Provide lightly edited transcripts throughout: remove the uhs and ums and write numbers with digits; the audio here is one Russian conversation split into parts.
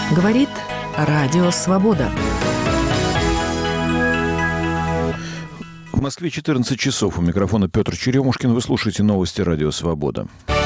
Говорит Радио Свобода. В Москве 14 часов. У микрофона Петр Черемушкин. Вы слушаете новости Радио Свобода.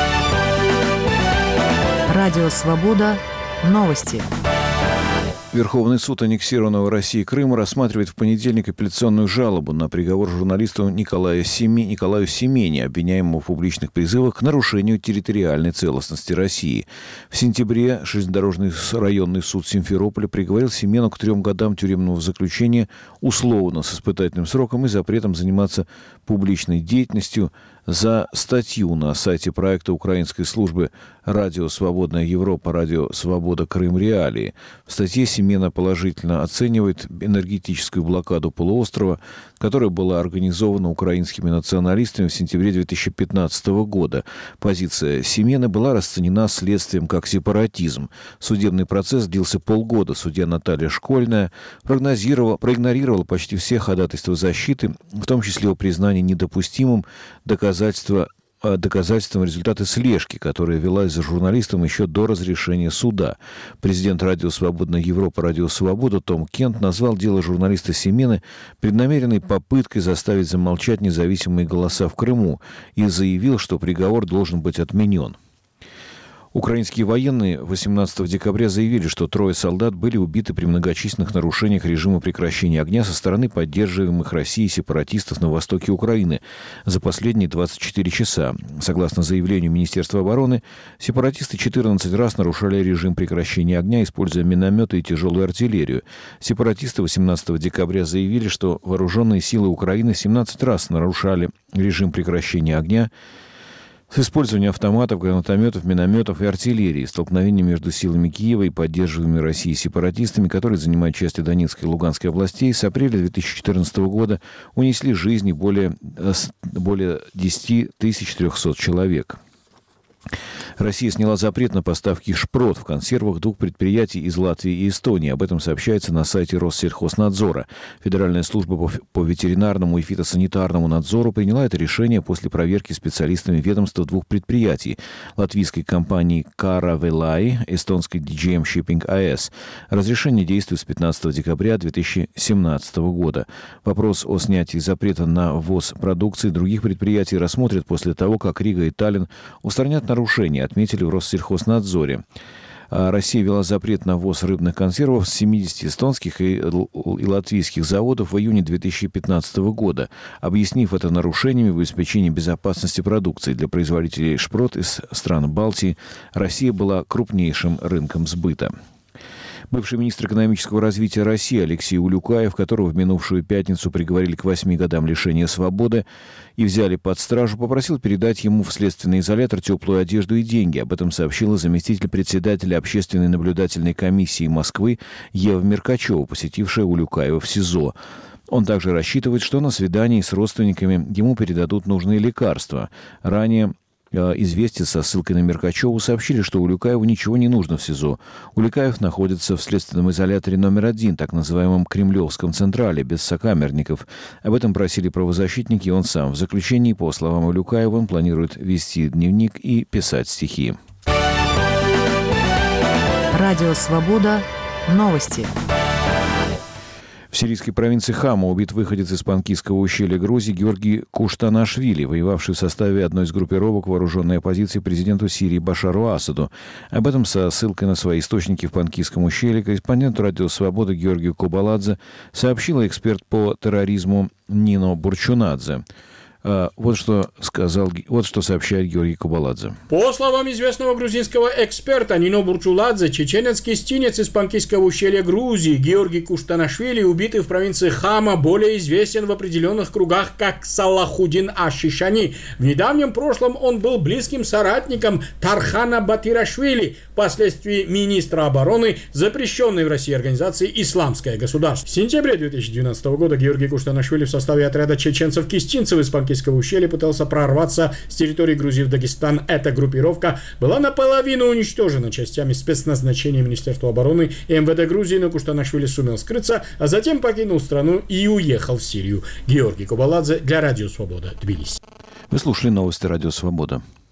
Радио Свобода. Новости. Верховный суд аннексированного Россией Крыма рассматривает в понедельник апелляционную жалобу на приговор журналисту Николаю Семене, обвиняемому в публичных призывах к нарушению территориальной целостности России. В сентябре железнодорожный районный суд Симферополя приговорил Семену к 3 годам тюремного заключения условно с испытательным сроком и запретом заниматься публичной деятельностью за статью на сайте проекта украинской службы «Радио Свободная Европа. Радио Свобода. Крым. Реалии». В статье Семена положительно оценивает энергетическую блокаду полуострова, которая была организована украинскими националистами в сентябре 2015 года. Позиция Семена была расценена следствием как сепаратизм. Судебный процесс длился полгода. Судья Наталья Школьная проигнорировала почти все ходатайства защиты, в том числе о признании недопустимым доказательством результата слежки, которая велась за журналистом еще до разрешения суда. Президент Радио Свободная Европа «Радио Свобода» Том Кент назвал дело журналиста Семены преднамеренной попыткой заставить замолчать независимые голоса в Крыму и заявил, что приговор должен быть отменен. Украинские военные 18 декабря заявили, что 3 солдат были убиты при многочисленных нарушениях режима прекращения огня со стороны поддерживаемых Россией сепаратистов на востоке Украины за последние 24 часа. Согласно заявлению Министерства обороны, сепаратисты 14 раз нарушали режим прекращения огня, используя минометы и тяжелую артиллерию. Сепаратисты 18 декабря заявили, что вооруженные силы Украины 17 раз нарушали режим прекращения огня с использованием автоматов, гранатометов, минометов и артиллерии. Столкновения между силами Киева и поддерживаемыми Россией сепаратистами, которые занимают части Донецкой и Луганской областей, с апреля 2014 года унесли жизни более 10 300 человек. Россия сняла запрет на поставки шпрот в консервах 2 предприятий из Латвии и Эстонии. Об этом сообщается на сайте Россельхознадзора. Федеральная служба по ветеринарному и фитосанитарному надзору приняла это решение после проверки специалистами ведомства 2 предприятий: латвийской компании Caravellai, эстонской DGM Shipping AS. Разрешение действует с 15 декабря 2017 года. Вопрос о снятии запрета на ввоз продукции других предприятий рассмотрят после того, как Рига и Таллин устранят нарушения, отметили в Россельхознадзоре. Россия ввела запрет на ввоз рыбных консервов с 70 эстонских и латвийских заводов в июне 2015 года, объяснив это нарушениями в обеспечении безопасности продукции. Для производителей шпрот из стран Балтии Россия была крупнейшим рынком сбыта. Бывший министр экономического развития России Алексей Улюкаев, которого в минувшую пятницу приговорили к 8 годам лишения свободы и взяли под стражу, попросил передать ему в следственный изолятор теплую одежду и деньги. Об этом сообщила заместитель председателя Общественной наблюдательной комиссии Москвы Ева Меркачева, посетившая Улюкаева в СИЗО. Он также рассчитывает, что на свидании с родственниками ему передадут нужные лекарства. Ранее «Известия» со ссылкой на Меркачеву сообщили, что Улюкаеву ничего не нужно в СИЗО. Улюкаев находится в следственном изоляторе номер 1, так называемом Кремлевском Централе, без сокамерников. Об этом просили правозащитники и он сам. В заключении, по словам Улюкаева, он планирует вести дневник и писать стихи. Радио Свобода. Новости. В сирийской провинции Хама убит выходец из Панкисского ущелья Грузии Георгий Куштанашвили, воевавший в составе одной из группировок вооруженной оппозиции президенту Сирии Башару Асаду. Об этом со ссылкой на свои источники в Панкисском ущелье корреспонденту Радио Свобода Георгию Кобаладзе сообщила эксперт по терроризму Нино Бурчунадзе. Вот что сообщает Георгий Кобаладзе. По словам известного грузинского эксперта Нино Бурчуладзе, чеченец-кистинец из Панкисского ущелья Грузии Георгий Куштанашвили, убитый в провинции Хама, более известен в определенных кругах как Салахудин Аш-Шишани. В недавнем прошлом он был близким соратником Тархана Батирашвили, впоследствии министра обороны запрещенной в России организации «Исламское государство». В сентябре 2012 года Георгий Куштанашвили в составе отряда чеченцев-кистинцев из Панкисского ущелья пытался прорваться с территории Грузии в Дагестан. Эта группировка была наполовину уничтожена частями спецназначения Министерства обороны и МВД Грузии, но Куштанашвили сумел скрыться, а затем покинул страну и уехал в Сирию. Георгий Кобаладзе для Радио Свобода, Тбилиси. Вы слушали новости Радио Свобода.